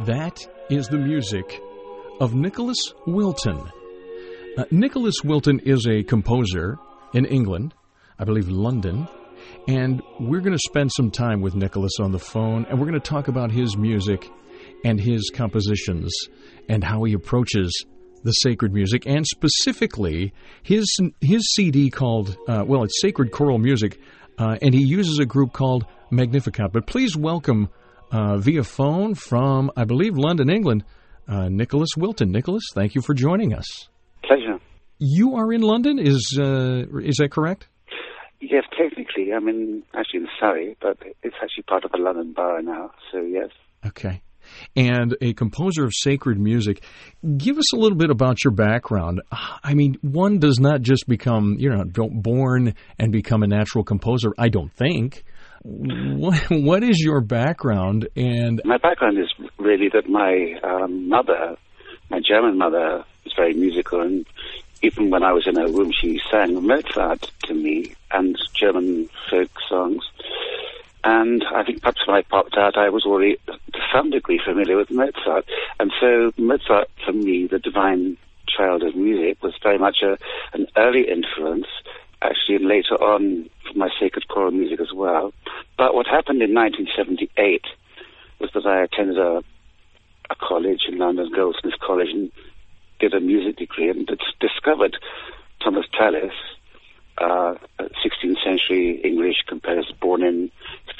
That is the music of Nicholas Wilton. Nicholas Wilton is a composer in England, I believe London, and we're going to spend some time with Nicholas on the phone, and we're going to talk about his music and his compositions and how he approaches the sacred music, and specifically his CD called, it's Sacred Choral Music, and he uses a group called Magnificat. But please welcome via phone from, I believe, London, England, Nicholas Wilton. Nicholas, thank you for joining us. Pleasure. You are in London, is that correct? Yes, technically. I'm actually in Surrey, but it's actually part of a London borough now, so yes. Okay. And a composer of sacred music. Give us a little bit about your background. I mean, one does not just become, born and become a natural composer, I don't think. What is your background? And my background is really that my my German mother, was very musical, and even when I was in her room, she sang Mozart to me and German folk songs. And I think perhaps when I popped out, I was already, to some degree, familiar with Mozart. And so Mozart, for me, the divine child of music, was very much an early influence, actually, and later on for my sacred choral music as well. But what happened in 1978 was that I attended a college in London, Goldsmiths College, and did a music degree, and discovered Thomas Tallis, a 16th century English composer born in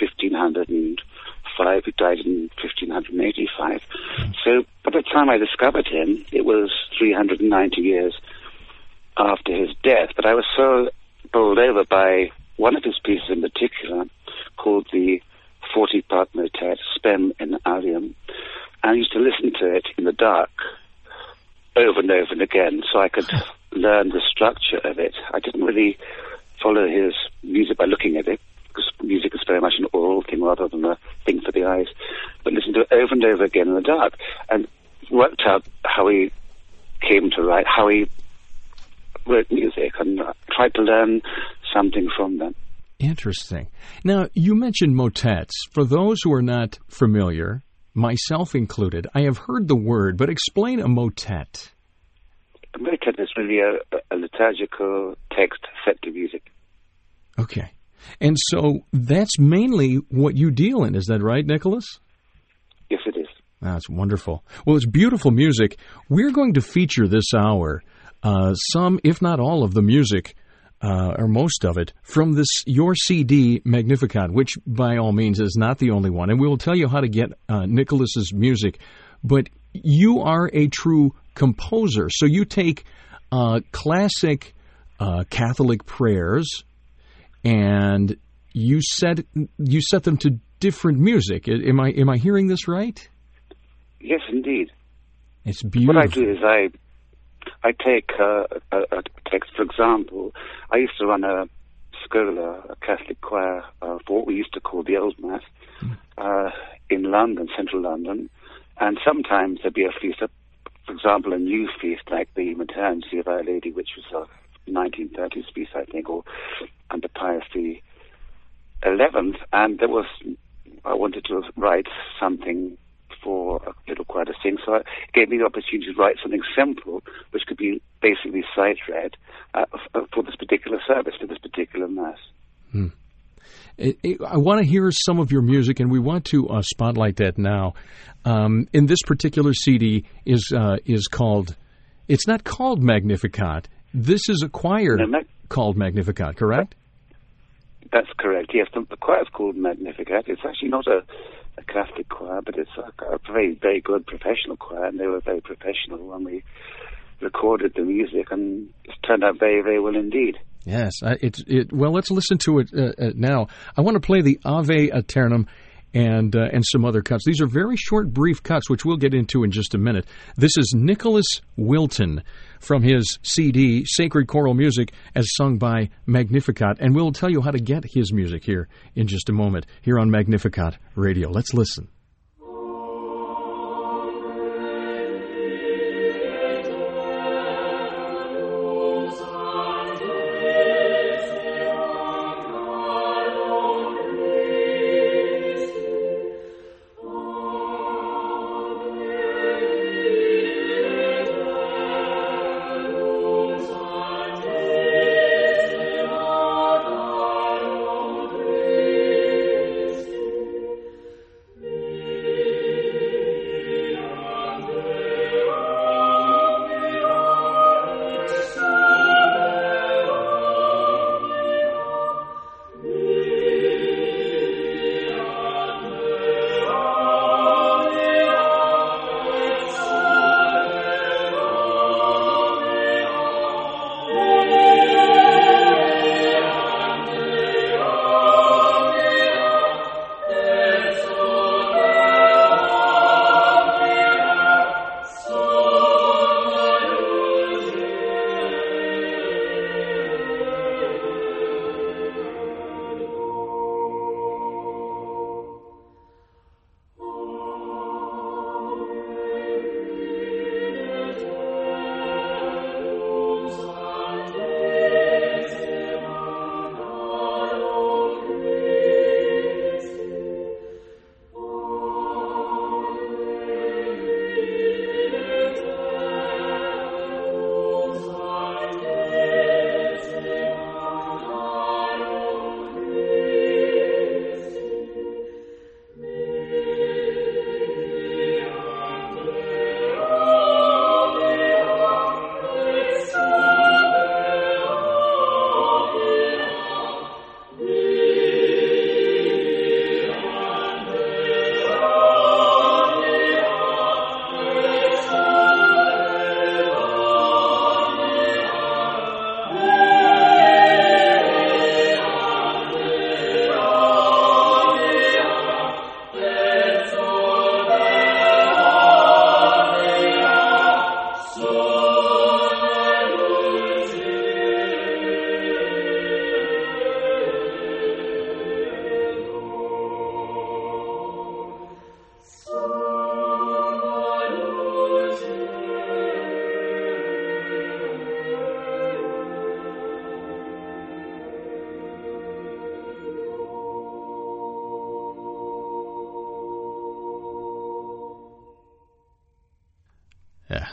1505, who died in 1585. So by the time I discovered him, it was 390 years after his death. But I was so bowled over by one of his pieces in particular, called the 40-part motet, Spem in Alium, and I used to listen to it in the dark over and over and again, so I could learn the structure of it. I didn't really follow his music by looking at it, because music is very much an oral thing rather than a thing for the eyes, but listened to it over and over again in the dark, and worked out how he came to write, how he wrote music, and tried to learn something from them. Interesting. Now, you mentioned motets. For those who are not familiar, myself included, I have heard the word, but explain a motet. A motet is really a liturgical text set to music. Okay. And so that's mainly what you deal in, is that right, Nicholas? Yes, it is. That's wonderful. Well, it's beautiful music. We're going to feature this hour some, if not all, of the music, or most of it, from your CD, Magnificat, which by all means is not the only one. And we will tell you how to get Nicholas's music. But you are a true composer. So you take classic Catholic prayers and you set them to different music. Am I hearing this right? Yes, indeed. It's beautiful. What I do is I take a text. For example, I used to run a scola, a Catholic choir, for what we used to call the Old Mass, in London, central London. And sometimes there'd be a feast, for example, a new feast like the Maternity of Our Lady, which was a 1930s feast, I think, or under Pius XI. And I wanted to write something for a little choir to sing, so it gave me the opportunity to write something simple, which could be basically sight-read for this particular service, for this particular Mass. I want to hear some of your music, and we want to spotlight that now. In this particular CD is called, it's not called Magnificat. This is a choir called Magnificat, correct? That's correct, yes. The choir is called Magnificat. It's actually not a Catholic choir, but it's a very, very good professional choir, and they were very professional when we recorded the music, and it's turned out very, very well indeed. Yes. Well, let's listen to it now. I want to play the Ave Aeternam and some other cuts. These are very short, brief cuts, which we'll get into in just a minute. This is Nicholas Wilton from his CD, Sacred Choral Music, as sung by Magnificat. And we'll tell you how to get his music here in just a moment, here on Magnificat Radio. Let's listen.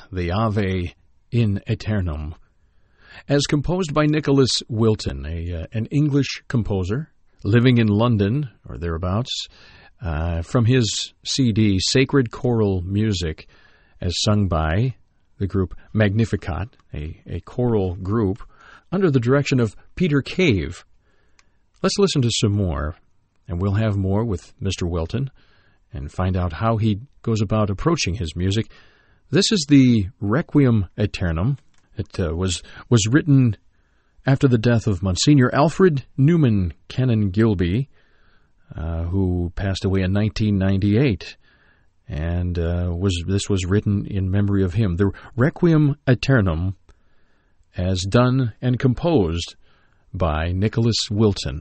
the Ave in Aeternum, as composed by Nicholas Wilton, an English composer living in London or thereabouts, from his CD, Sacred Choral Music, as sung by the group Magnificat, a choral group under the direction of Peter Cave. Let's listen to some more, and we'll have more with Mr. Wilton and find out how he goes about approaching his music. This is the Requiem Aeternum. It was written after the death of Monsignor Alfred Newman Cannon Gilby, who passed away in 1998. And this was written in memory of him. The Requiem Aeternum, as done and composed by Nicholas Wilton.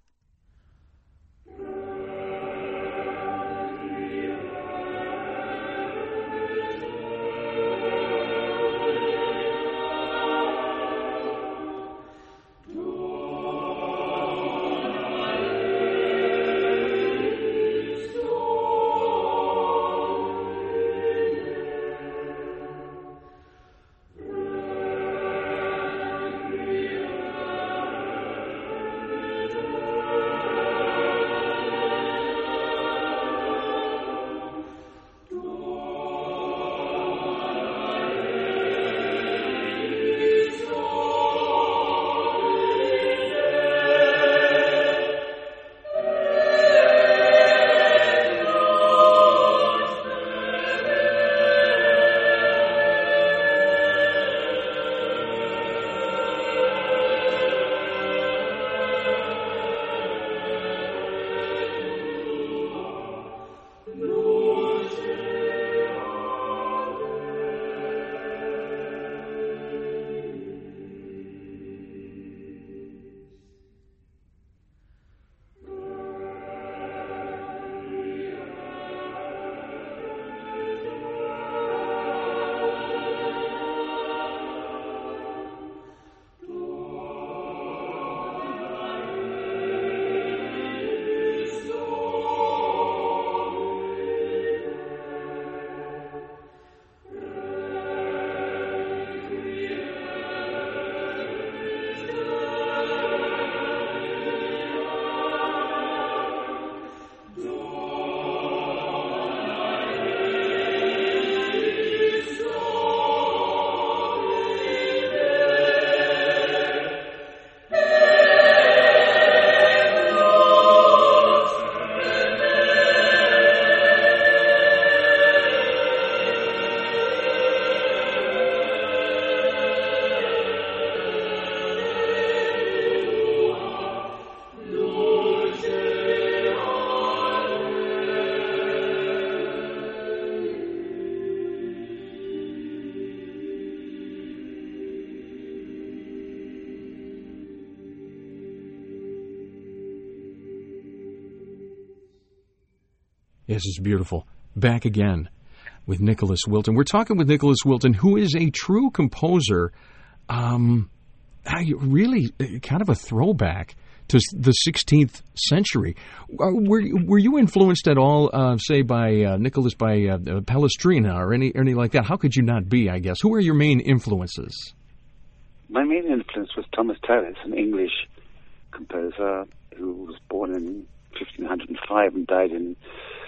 Yes, it's beautiful. Back again with Nicholas Wilton. We're talking with Nicholas Wilton, who is a true composer, really kind of a throwback to the 16th century. Were you influenced at all, say, by Nicholas, by Palestrina or any like that? How could you not be, I guess? Who are your main influences? My main influence was Thomas Tallis, an English composer who was born in 1505 and died in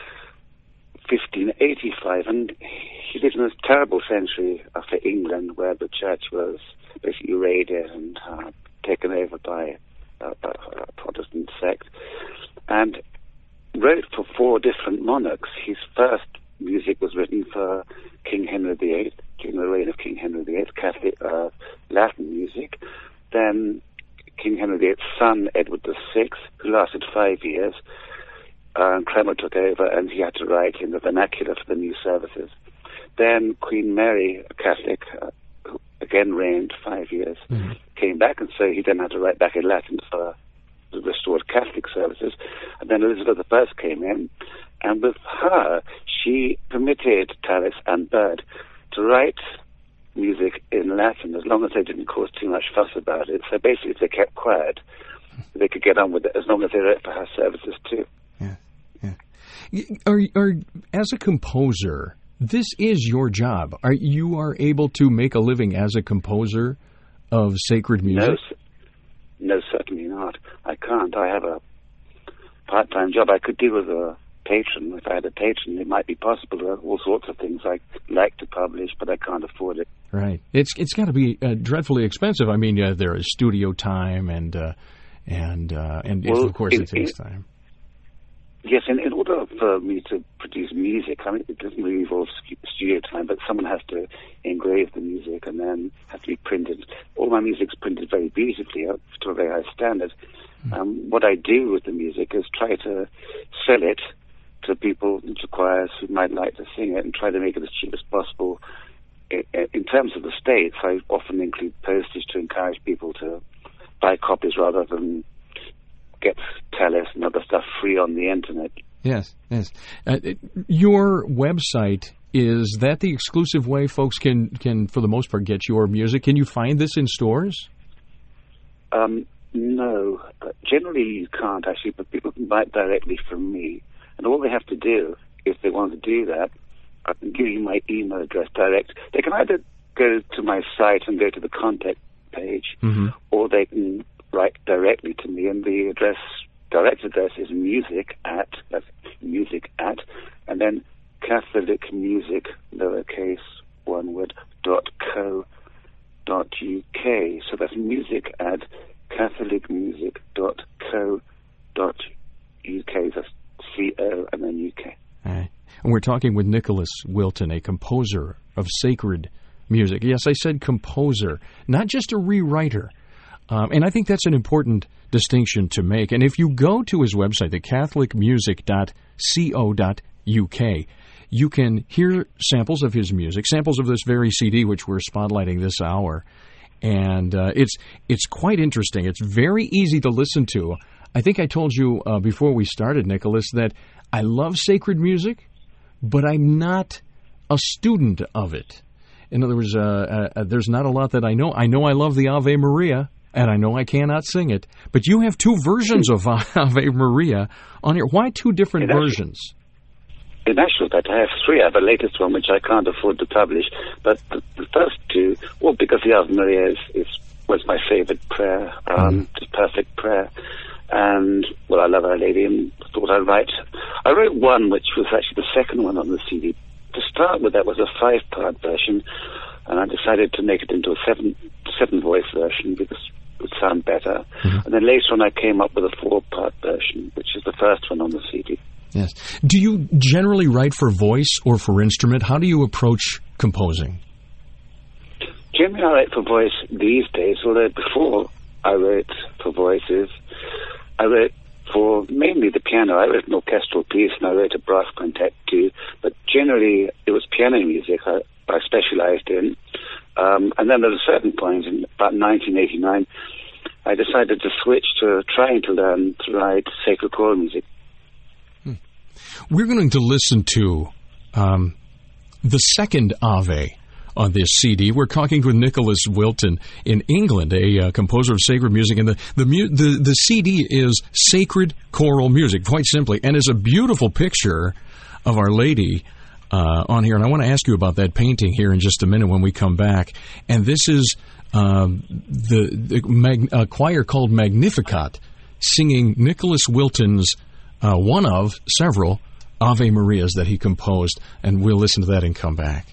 1585, and he lived in this terrible century for England where the church was basically raided and taken over by a Protestant sect, and wrote for 4 different monarchs. His first music was written for King Henry VIII, during the reign of King Henry VIII, Catholic Latin music. Then King Henry VIII's son, Edward VI, who lasted 5 years, Cranmer took over, and he had to write in the vernacular for the new services. Then Queen Mary, a Catholic, who again reigned 5 years, came back, and so he then had to write back in Latin for the restored Catholic services. And then Elizabeth I came in, and with her, she permitted Tallis and Byrd to write music in Latin as long as they didn't cause too much fuss about it. So basically, if they kept quiet, they could get on with it as long as they wrote for her services too. Yeah. Are as a composer, this is your job. You are able to make a living as a composer of sacred music? No, certainly not. I can't. I have a part-time job. I could do with a patron. If I had a patron, it might be possible. There are all sorts of things I'd like to publish, but I can't afford it. Right. It's got to be dreadfully expensive. I mean, there is studio time, and of course it takes time. Yes, in order for me to produce music, I mean, it doesn't really involve studio time, but someone has to engrave the music and then have to be printed. All my music's printed very beautifully up to a very high standard. What I do with the music is try to sell it to people, to choirs who might like to sing it, and try to make it as cheap as possible. In terms of the States, I often include postage to encourage people to buy copies rather than get Telus and other stuff free on the internet. Yes. Your website, is that the exclusive way folks can, for the most part, get your music? Can you find this in stores? No. Generally, you can't, actually, but people can buy it directly from me. And all they have to do, if they want to do that, I can give you my email address direct. They can either go to my site and go to the contact page, or they can write directly to me, and the direct address is music at, and then Catholic Music, lowercase, one word, .co.uk. So that's music at catholicmusic.co.uk. That's CO and then UK. And we're talking with Nicholas Wilton, a composer of sacred music. Yes, I said composer, not just a rewriter. And I think that's an important distinction to make. And if you go to his website, the catholicmusic.co.uk, you can hear samples of his music, samples of this very CD which we're spotlighting this hour. And it's quite interesting. It's very easy to listen to. I think I told you before we started, Nicholas, that I love sacred music, but I'm not a student of it. In other words, there's not a lot that I know. I know I love the Ave Maria, and I know I cannot sing it. But you have two versions of Ave Maria on here. Why two different versions? In actual fact, I have three. I have a latest one, which I can't afford to publish. But the first two, well, because the Ave Maria was my favorite prayer, just perfect prayer. And, well, I love Our Lady and thought I'd write. I wrote one, which was actually the second one on the CD. To start with, that was a 5-part version, and I decided to make it into a seven-voice version because it would sound better. And then later on, I came up with a 4-part version, which is the first one on the CD. Yes. Do you generally write for voice or for instrument? How do you approach composing? Generally, I write for voice these days, although before I wrote for voices, I wrote for mainly the piano. I wrote an orchestral piece and I wrote a brass quintet too, but generally it was piano music I specialized in. And then at a certain point in about 1989, I decided to switch to trying to learn to write sacred choral music. We're going to listen to the second Ave on this CD. We're talking with Nicholas Wilton in England, a composer of sacred music, and the CD is Sacred Choral Music, quite simply, and is a beautiful picture of Our Lady on here. And I want to ask you about that painting here in just a minute when we come back. And this is a choir called Magnificat singing Nicholas Wilton's one of several Ave Marias that he composed, and we'll listen to that and come back.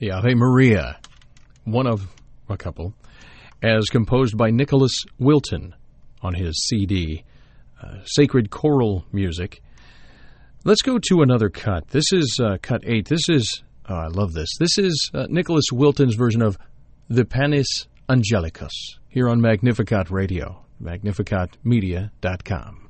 The Ave Maria, one of a couple, as composed by Nicholas Wilton on his CD, Sacred Choral Music. Let's go to another cut. This is cut 8. This is, I love this. This is Nicholas Wilton's version of the Panis Angelicus here on Magnificat Radio, magnificatmedia.com.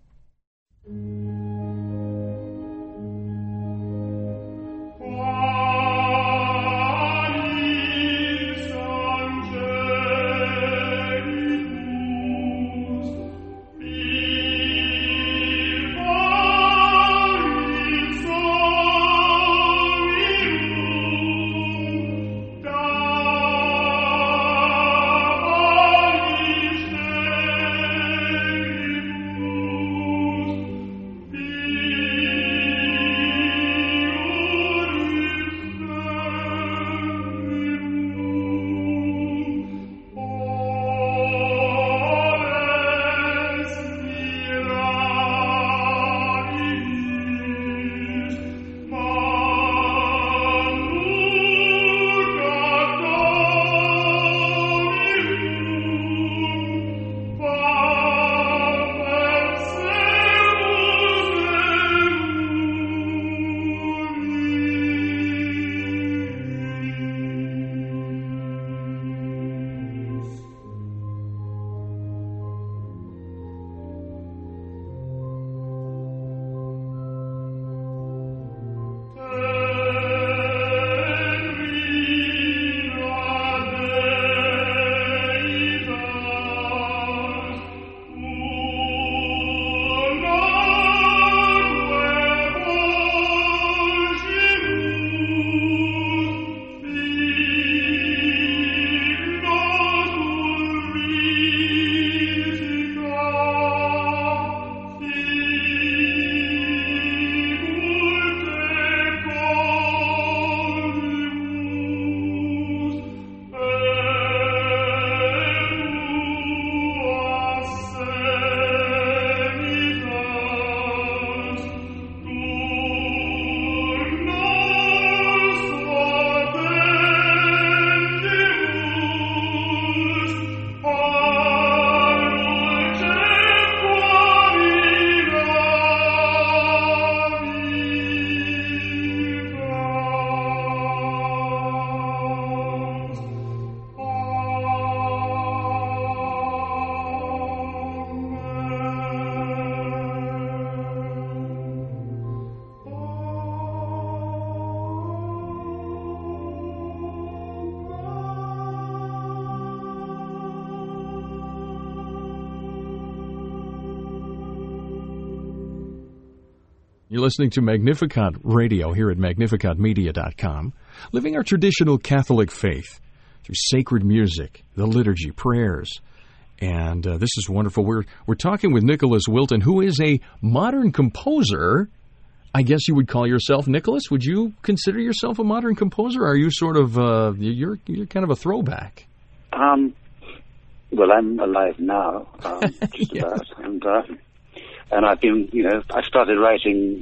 You're listening to Magnificat Radio here at magnificatmedia.com, living our traditional Catholic faith through sacred music, the liturgy, prayers. And this is wonderful. We're talking with Nicholas Wilton, who is a modern composer. I guess you would call yourself, Nicholas, would you consider yourself a modern composer? Or are you sort of, you're kind of a throwback? Well, I'm alive now, just yeah. about. And I've been, I started writing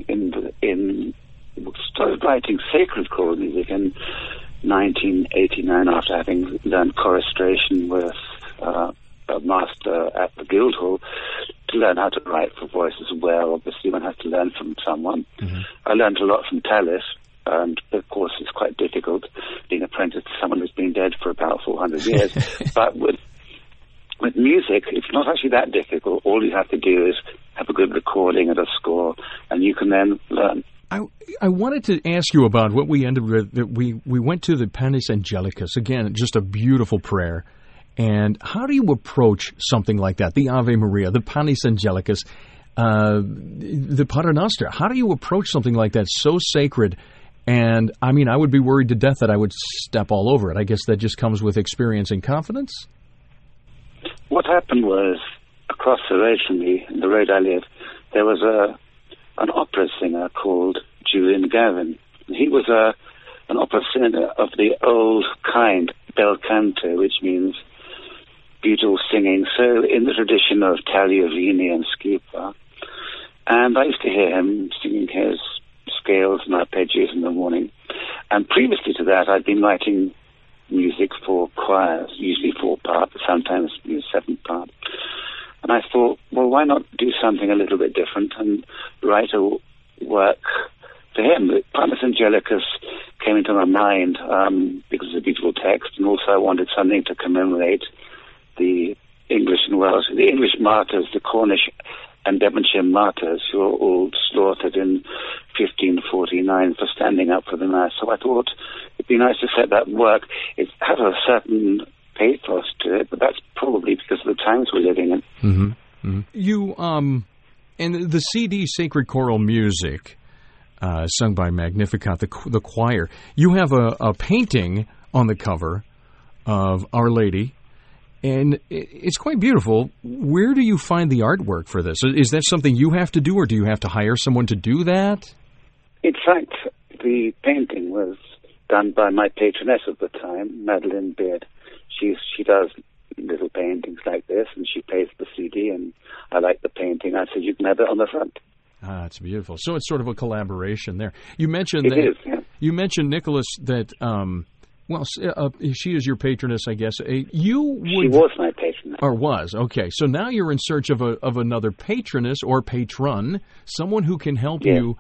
sacred choral music in 1989 after having learned choristration with a master at the Guildhall to learn how to write for voice as well. Obviously, one has to learn from someone. Mm-hmm. I learned a lot from Tallis, and of course, it's quite difficult being apprenticed to someone who's been dead for about 400 years. But with music, it's not actually that difficult. All you have to do is have a good recording and a score, and you can then learn. I wanted to ask you about what we ended with. We went to the Panis Angelicus. Again, just a beautiful prayer. And how do you approach something like that? The Ave Maria, the Panis Angelicus, the Pater Noster. How do you approach something like that, so sacred? And, I mean, I would be worried to death that I would step all over it. I guess that just comes with experience and confidence? What happened was, across the road from me, in the road I live, there was an opera singer called Julian Gavin. He was an opera singer of the old kind, bel canto, which means beautiful singing, so in the tradition of Tagliavini and Schipa. And I used to hear him singing his scales and arpeggios in the morning. And previously to that, I'd been writing music for choirs, usually 4-part, but sometimes 7-part. And I thought, well, why not do something a little bit different and write a work for him? Primus Angelicus came into my mind because it's a beautiful text, and also I wanted something to commemorate the English and Welsh, the English martyrs, the Cornish and Devonshire martyrs, who were all slaughtered in 1549 for standing up for the Mass. So I thought it'd be nice to set that work. It has a certain pathos to it, but that's probably because of the times we're living in. Mm-hmm. Mm-hmm. You, and the CD Sacred Choral Music, sung by Magnificat, the choir, you have a painting on the cover of Our Lady, and it's quite beautiful. Where do you find the artwork for this? Is that something you have to do, or do you have to hire someone to do that? In fact, the painting was done by my patroness of the time, Madeleine Beard. She does little paintings like this, and she plays the CD, and I like the painting. I said, you can have it on the front. Ah, it's beautiful. So it's sort of a collaboration there. You mentioned You mentioned, Nicholas, that she is your patroness, I guess. She was my patroness. Or was, okay. So now you're in search of another patroness or patron, someone who can help you,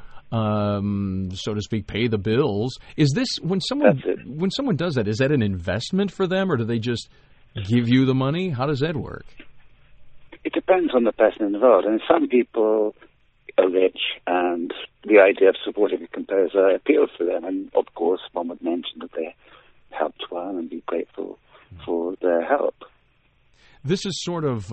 so to speak, pay the bills. Is this, when someone does that, is that an investment for them, or do they just give you the money? How does that work? It depends on the person involved. And some people are rich, and the idea of supporting a composer appeals to them. And of course, one would mention that they helped one and be grateful for their help. This is sort of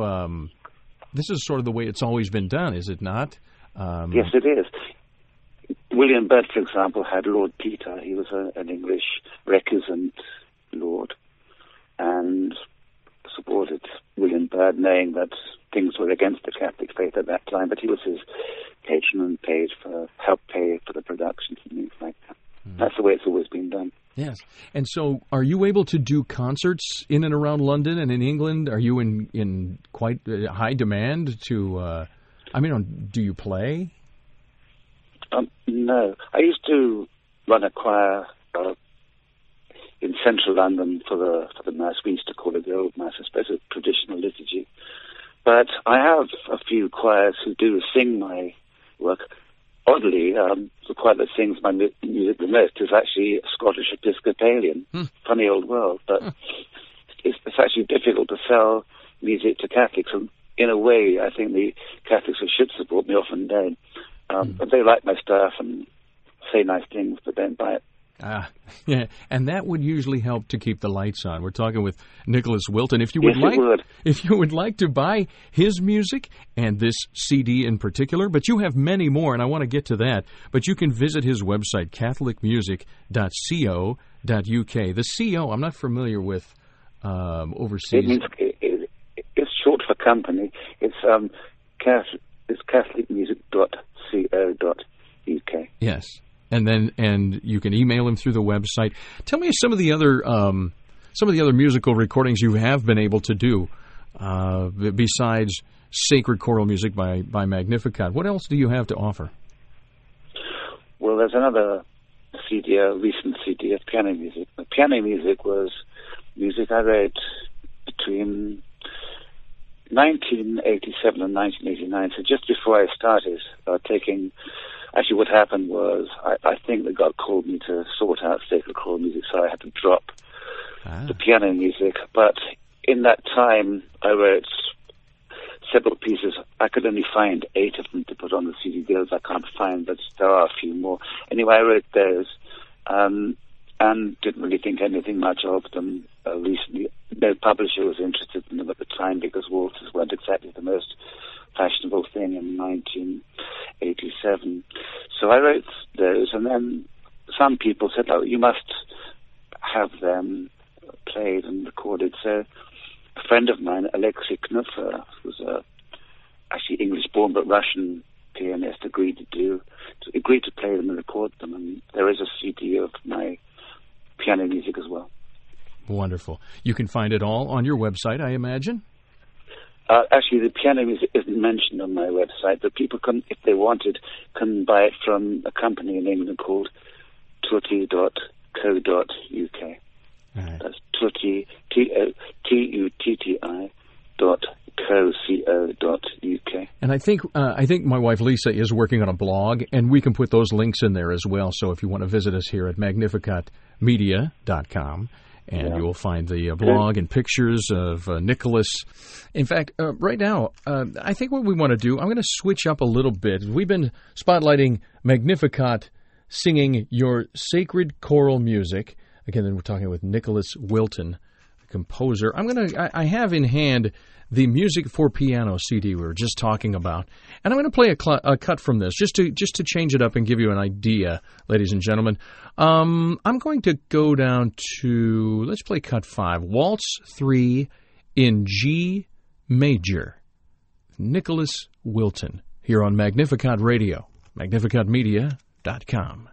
the way it's always been done, is it not? Yes, it is. William Byrd, for example, had Lord Peter. He was an English recusant lord, and supported William Byrd, knowing that things were against the Catholic faith at that time, but he was his patron and helped pay for the productions and things like that. That's the way it's always been done. Yes. And so are you able to do concerts in and around London and in England? Are you in quite high demand to, do you play? No. I used to run a choir in central London for the Mass. We used to call it the Old Mass, I suppose, a traditional liturgy. But I have a few choirs who do sing my work. Oddly, the choir that sings my music the most is actually Scottish Episcopalian. Funny old world, but it's actually difficult to sell music to Catholics. And in a way, I think the Catholics who should support me often don't. But they like my stuff and say nice things, but don't buy it. Yeah, and that would usually help to keep the lights on. We're talking with Nicholas Wilton. If you would like to buy his music and this CD in particular, but you have many more, and I want to get to that. But you can visit his website, catholicmusic.co.uk. The CO, I'm not familiar with overseas. It's short for company. It's catholicmusic.co.uk. Yes. And you can email him through the website. Tell me some of the other musical recordings you have been able to do besides Sacred Choral Music by Magnificat. What else do you have to offer? Well, there's another CD, a recent CD of piano music. The piano music was music I wrote between 1987 and 1989, so just before I started taking. Actually, what happened was, I think that God called me to sort out sacred choral music, so I had to drop the piano music. But in that time, I wrote several pieces. I could only find 8 of them to put on the CD. The others I can't find, but there are a few more. Anyway, I wrote those, and didn't really think anything much of them recently. No publisher was interested in them at the time because waltzes weren't exactly the most fashionable thing in 1987. So I wrote those, and then some people said, "Oh, you must have them played and recorded." So a friend of mine, Alexei Knuffer, who's actually English-born but Russian pianist, agreed to play them and record them, and there is a CD of my piano music as well. Wonderful. You can find it all on your website, I imagine? Actually, the piano music isn't mentioned on my website, but people can, if they wanted, can buy it from a company in England called Tutti.ch. Right. That's Tutti, Tutti .co.uk. And I think my wife Lisa is working on a blog, and we can put those links in there as well. So if you want to visit us here at magnificatmedia.com, and you will find the blog and pictures of Nicholas. In fact, right now, I think what we want to do, I'm going to switch up a little bit. We've been spotlighting Magnificat singing your sacred choral music. Again, then we're talking with Nicholas Wilton, the composer. I have in hand the Music for Piano CD we were just talking about, and I'm going to play a cut from this just to change it up and give you an idea, ladies and gentlemen. I'm going to go down to, let's play cut 5, Waltz 3 in G major. Nicholas Wilton here on Magnificat Radio, magnificatmedia.com.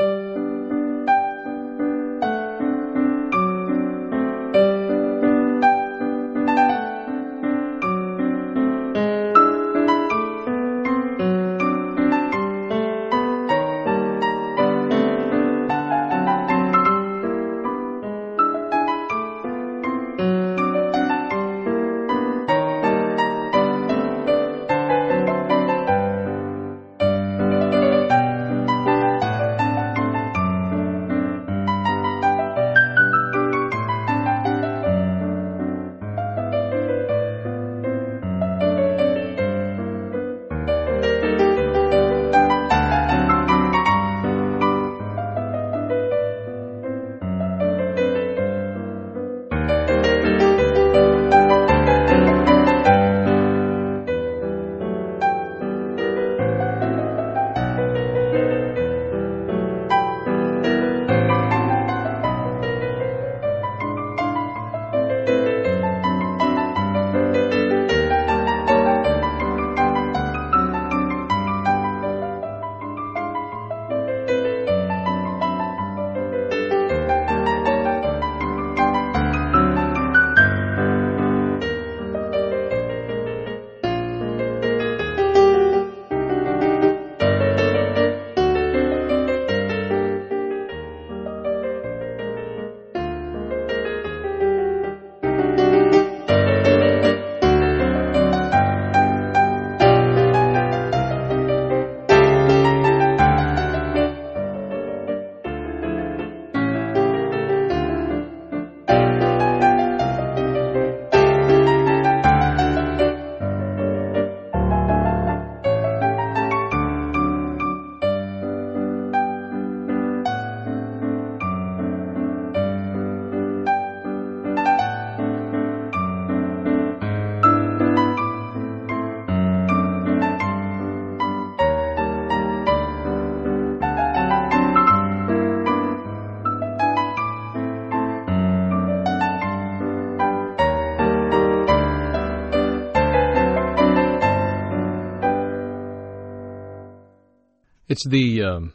It's the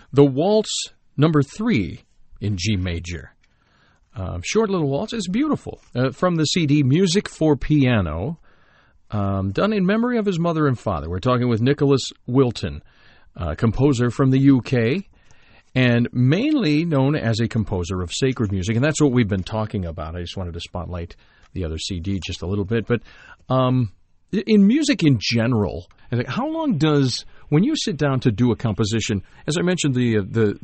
waltz number 3 in G major. Short little waltz. It's beautiful. From the CD Music for Piano, done in memory of his mother and father. We're talking with Nicholas Wilton, composer from the UK, and mainly known as a composer of sacred music. And that's what we've been talking about. I just wanted to spotlight the other CD just a little bit. But in music in general, how long does, when you sit down to do a composition, as I mentioned, the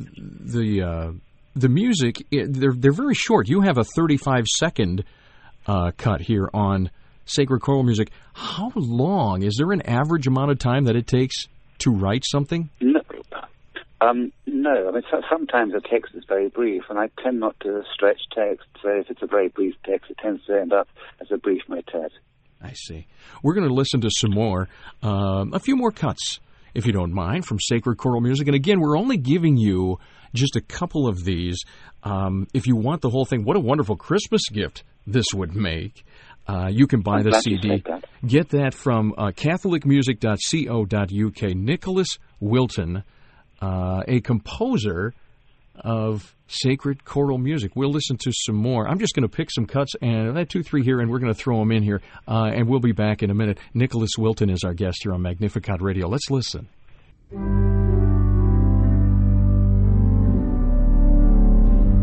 music, they're very short. You have a 35-second cut here on sacred choral music. How long? Is there an average amount of time that it takes to write something? No. No. I mean, sometimes a text is very brief, and I tend not to stretch text. So if it's a very brief text, it tends to end up as a brief motet. I see. We're going to listen to some more, a few more cuts, if you don't mind, from sacred choral music. And again, we're only giving you just a couple of these. If you want the whole thing, what a wonderful Christmas gift this would make. You can buy the CD. Get that from catholicmusic.co.uk. Nicholas Wilton, a composer of sacred choral music. We'll listen to some more. I'm just going to pick some cuts, and I have 2, 3 here, and we're going to throw them in here, and we'll be back in a minute. Nicholas Wilton is our guest here on Magnificat Radio. Let's listen.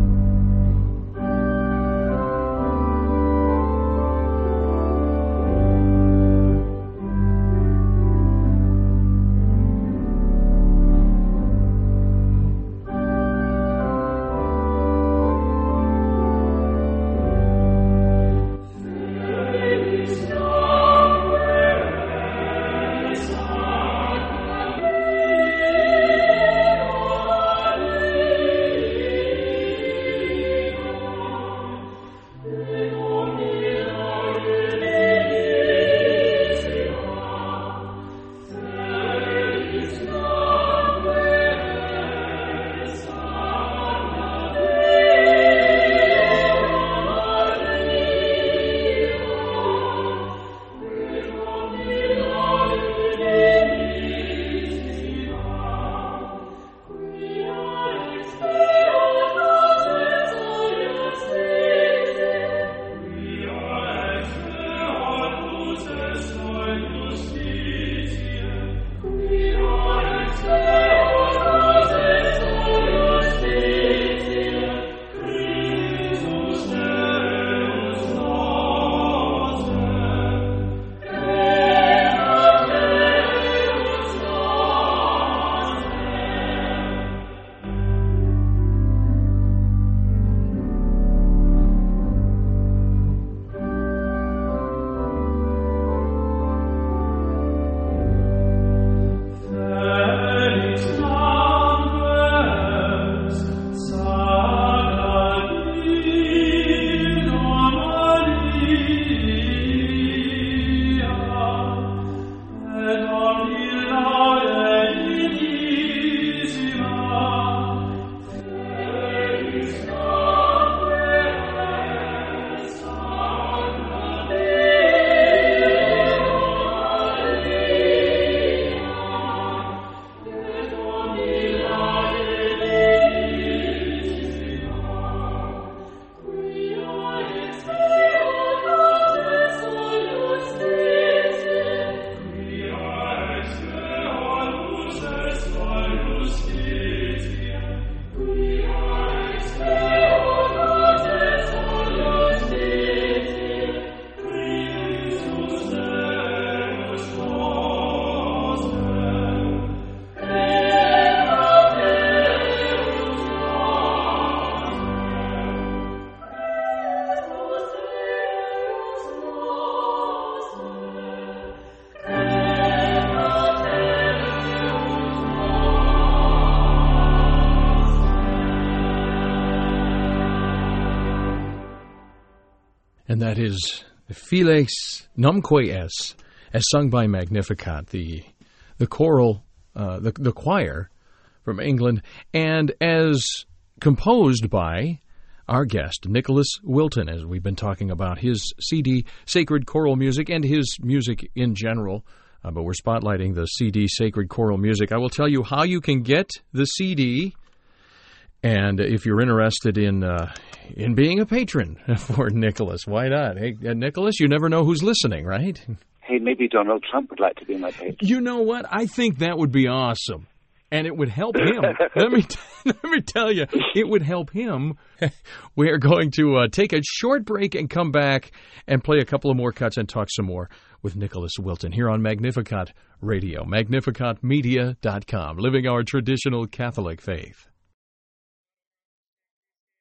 And that is Files Numque Es, as sung by Magnificat, the choral, the choir from England, and as composed by our guest, Nicholas Wilton, as we've been talking about his CD, Sacred Choral Music, and his music in general. But we're spotlighting the CD, Sacred Choral Music. I will tell you how you can get the CD, and if you're interested in being a patron for Nicholas, why not? Hey, Nicholas, you never know who's listening, right? Hey, maybe Donald Trump would like to be my patron. You know what? I think that would be awesome. And it would help him. Let me tell you, it would help him. We are going to take a short break and come back and play a couple of more cuts and talk some more with Nicholas Wilton here on Magnificat Radio, magnificatmedia.com, living our traditional Catholic faith.